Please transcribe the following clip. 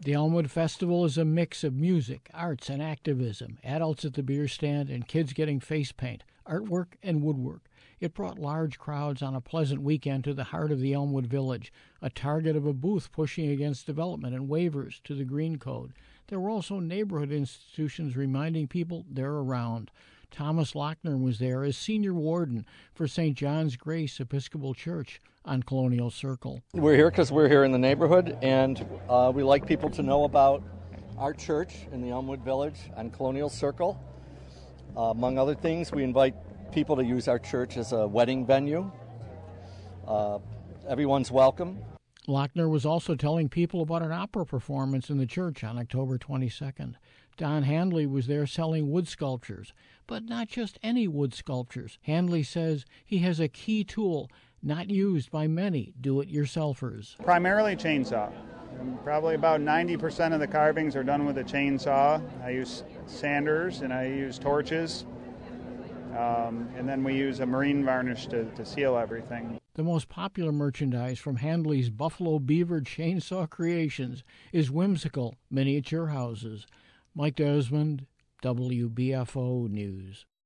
The Elmwood Festival is a mix of music, arts, and activism, adults at the beer stand and kids getting face paint, artwork, and woodwork. It brought large crowds on a pleasant weekend to the heart of the Elmwood Village, a target of a booth pushing against development and waivers to the Green Code. There were also neighborhood institutions reminding people they're around. Thomas Lochner was there as senior warden for St. John's Grace Episcopal Church on Colonial Circle. We're here because we're here in the neighborhood, and we like people to know about our church in the Elmwood Village on Colonial Circle. Among other things, we invite people to use our church as a wedding venue. Everyone's welcome. Lochner was also telling people about an opera performance in the church on October 22nd. Don Handley was there selling wood sculptures, but not just any wood sculptures. Handley says he has a key tool not used by many do-it-yourselfers. Primarily chainsaw. Probably about 90% of the carvings are done with a chainsaw. I use sanders and I use torches. And then we use a marine varnish to seal everything. The most popular merchandise from Handley's Buffalo Beaver chainsaw creations is whimsical miniature houses. Mike Desmond, WBFO News.